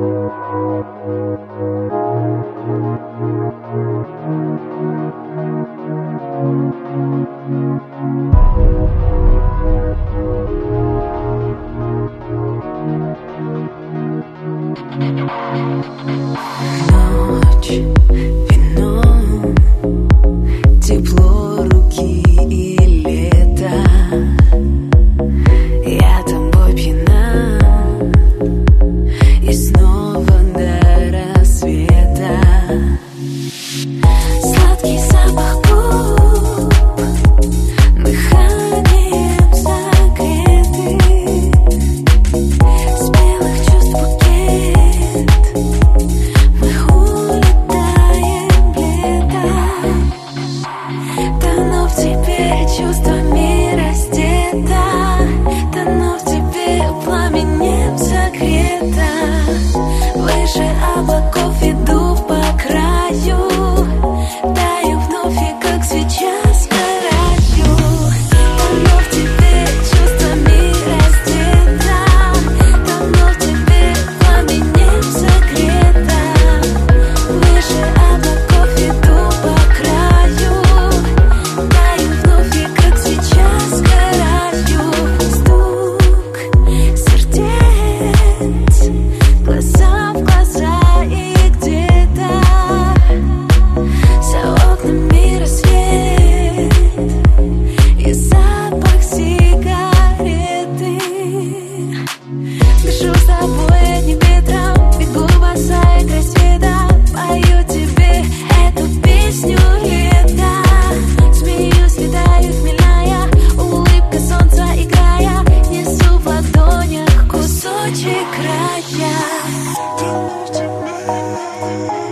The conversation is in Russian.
Ночь, вино, тепло руки и лето. Я тобой пьяна, и снова до рассвета. Сладкий запах губ, дыханием согреты, спелых чувств букет. Мы улетаем в лето, тону в тебе чувствами раздета, тону в тебе пламенем согрета. Выше облаков иду по краю, таю вновь и как свеча сгораю. Тону в тебе чувствами раздета, тону в тебе пламенем согрета. Выше облаков иду по краю, таю вновь и как свеча сгораю. Стук сердец, глаза в глаза, и где-то за окнами рассвет и запах сигареты. Дышу с тобой одним ветром, бегу босая край света, пою тебе эту песню лета. Смеюсь, летаю хмельная, улыбка солнца играя, несу в ладонях кусочек края.